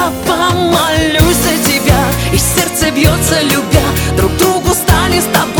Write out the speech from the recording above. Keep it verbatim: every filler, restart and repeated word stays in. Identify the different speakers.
Speaker 1: Я помолюсь за тебя, и сердце бьется, любя, друг другу стали с тобой